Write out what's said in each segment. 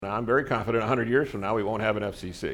Now, I'm very confident 100 years from now we won't have an FCC.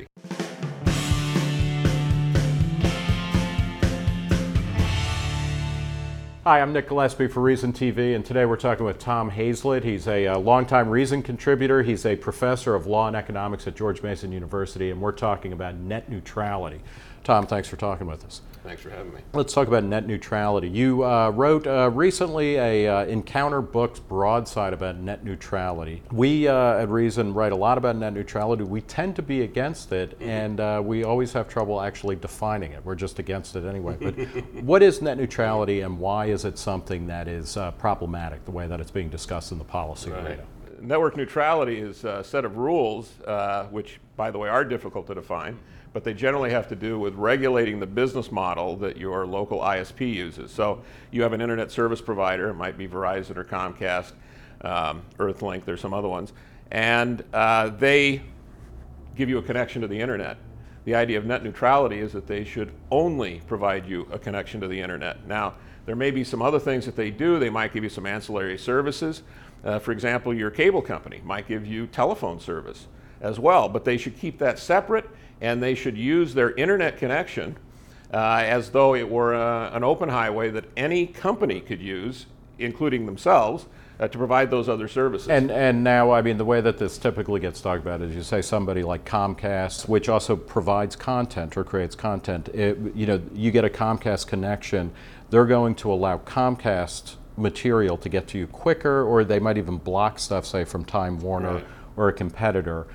Hi, I'm Nick Gillespie for Reason TV, and today we're talking with Tom Hazlett. He's a longtime Reason contributor. He's a professor of law and economics at George Mason University, and we're talking about net neutrality. Tom, thanks for talking with us. Thanks for having me. Let's talk about net neutrality. You wrote recently a Encounter Books broadside about net neutrality. We at Reason write a lot about net neutrality. We tend to be against it, and we always have trouble actually defining it. We're just against it anyway. But what is net neutrality, and why is it something that is problematic, the way that it's being discussed in the policy arena? Network neutrality is a set of rules, which, by the way, are difficult to define, but they generally have to do with regulating the business model that your local ISP uses. So you have an internet service provider, it might be Verizon or Comcast, Earthlink, there's some other ones, and they give you a connection to the internet. The idea of net neutrality is that they should only provide you a connection to the internet. Now, there may be some other things that they do. They might give you some ancillary services. For example, your cable company might give you telephone service as well, but they should keep that separate, and they should use their internet connection as though it were an open highway that any company could use, including themselves, to provide those other services. And now, I mean, the way that this typically gets talked about is you say somebody like Comcast, which also provides content or creates content. You get a Comcast connection, they're going to allow Comcast material to get to you quicker, or they might even block stuff, say, from Time Warner or a competitor.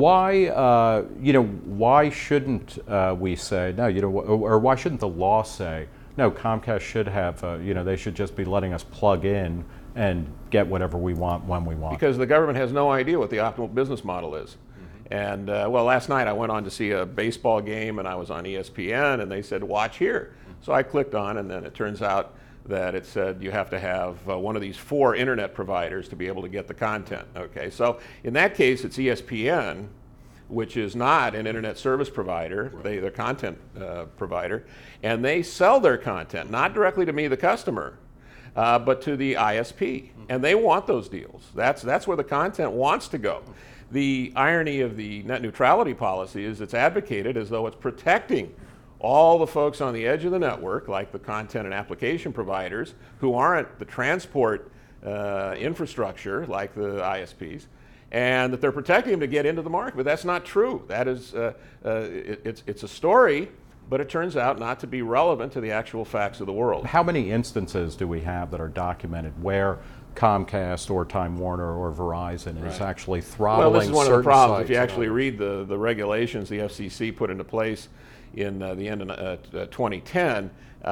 Why, why shouldn't we say no? Or why shouldn't the law say no? Comcast should have, they should just be letting us plug in and get whatever we want when we want. Because the government has no idea what the optimal business model is. And well, last night I went on to see a baseball game, and I was on ESPN, and they said, watch here. So I clicked on, and then it turns out that it said you have to have one of these 4 internet providers to be able to get the content. Okay, so in that case, it's ESPN, which is not an internet service provider. They're a content provider, and they sell their content, not directly to me, the customer, but to the ISP, and they want those deals. That's where the content wants to go. The irony of the net neutrality policy is it's advocated as though it's protecting all the folks on the edge of the network, like the content and application providers, who aren't the transport infrastructure, like the ISPs, and that they're protecting them to get into the market. But that's not true. That is, it's a story, but it turns out not to be relevant to the actual facts of the world. How many instances do we have that are documented where Comcast or Time Warner or Verizon is actually throttling? Well, this is one of the problems. If you actually sites? read the regulations the FCC put into place in the end of 2010,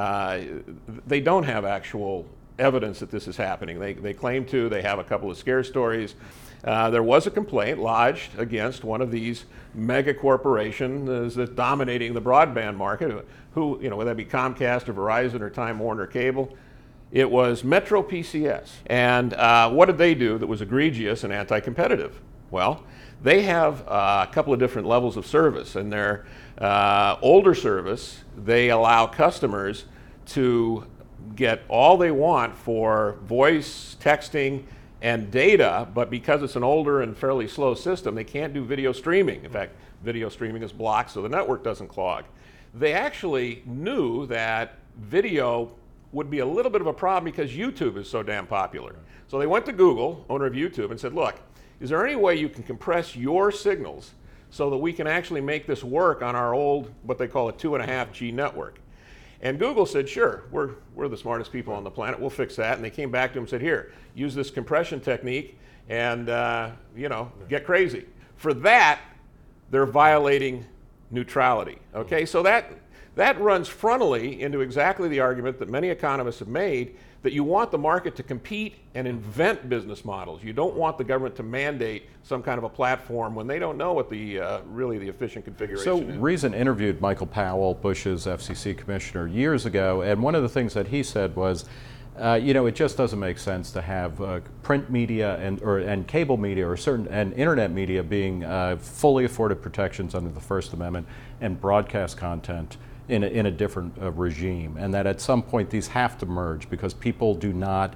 they don't have actual evidence that this is happening. They claim to. They have a couple of scare stories. There was a complaint lodged against one of these mega corporations that's dominating the broadband market, who, whether that be Comcast or Verizon or Time Warner Cable. It was Metro PCS. And what did they do that was egregious and anti-competitive? Well, they have a couple of different levels of service. In their older service, they allow customers to get all they want for voice, texting, and data, but because it's an older and fairly slow system, they can't do video streaming. In fact, video streaming is blocked so the network doesn't clog. They actually knew that video would be a little bit of a problem because YouTube is so damn popular. So they went to Google, owner of YouTube, and said, look, is there any way you can compress your signals so that we can actually make this work on our old, what they call a 2.5G network? And Google said, sure, we're the smartest people on the planet, we'll fix that. And they came back to him and said, here, use this compression technique and get crazy. For that, they're violating neutrality. Okay, so that runs frontally into exactly the argument that many economists have made, that you want the market to compete and invent business models. You don't want the government to mandate some kind of a platform when they don't know what the really the efficient configuration is. So Reason interviewed Michael Powell, Bush's FCC commissioner, years ago, and one of the things that he said was, it just doesn't make sense to have print media and cable media and internet media being fully afforded protections under the First Amendment and broadcast content in a different regime, and that at some point these have to merge because people do not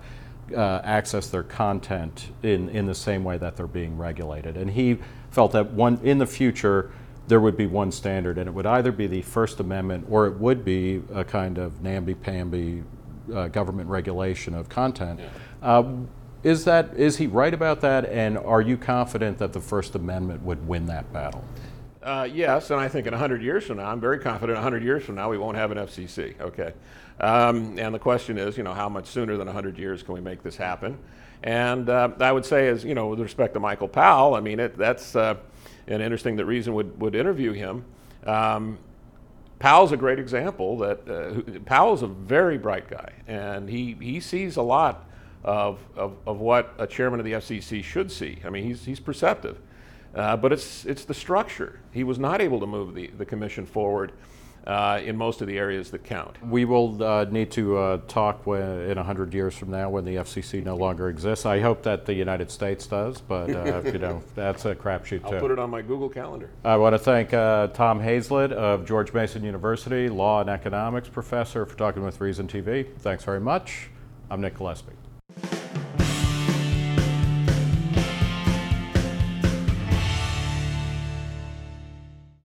access their content in the same way that they're being regulated. And he felt that in the future there would be one standard, and it would either be the First Amendment or it would be a kind of namby-pamby government regulation of content. Yeah. Is he right about that, and are you confident that the First Amendment would win that battle? Yes, and I think in 100 years from now, I'm very confident 100 years from now we won't have an FCC, okay? And the question is, how much sooner than 100 years can we make this happen? And I would say, as with respect to Michael Powell, I mean, that's an interesting that Reason would interview him. Powell's a great example that Powell's a very bright guy, and he sees a lot of what a chairman of the FCC should see. I mean, he's perceptive. But it's the structure. He was not able to move the commission forward in most of the areas that count. We will need to talk in 100 years from now when the FCC no longer exists. I hope that the United States does, but that's a crapshoot too. I'll put it on my Google Calendar. I want to thank Tom Hazlett of George Mason University, Law and Economics professor, for talking with Reason TV. Thanks very much. I'm Nick Gillespie.